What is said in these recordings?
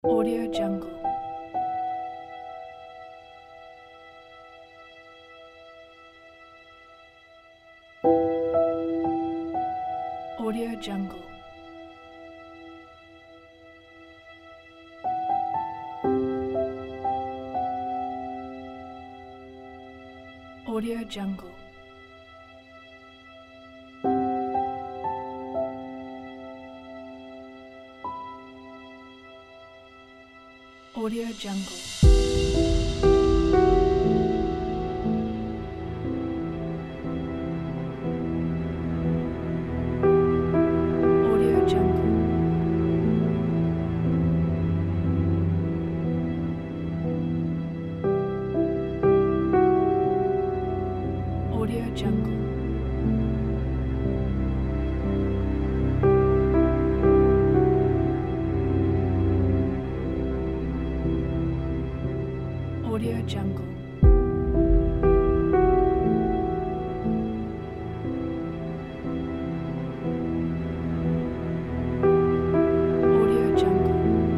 Audio Jungle. Audio Jungle. Audio Jungle. Audio Jungle. Audio Jungle. Audio Jungle. Audio Jungle. Audio Jungle.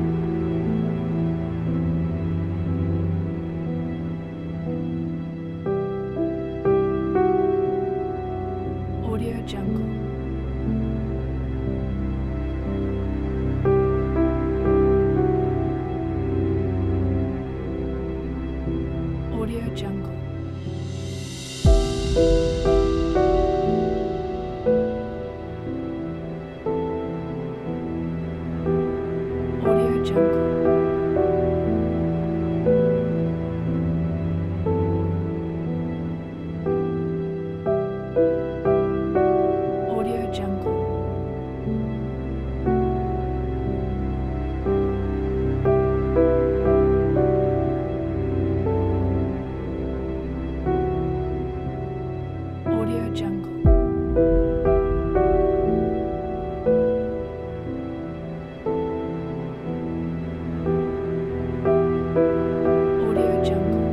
Audio Jungle. Audio Jungle. Audio Jungle. Audio Jungle. Audio Jungle. Audio Jungle.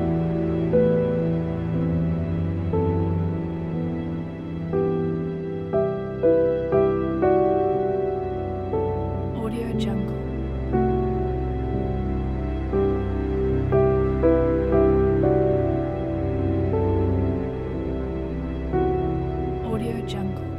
Audio Jungle. Audio Jungle.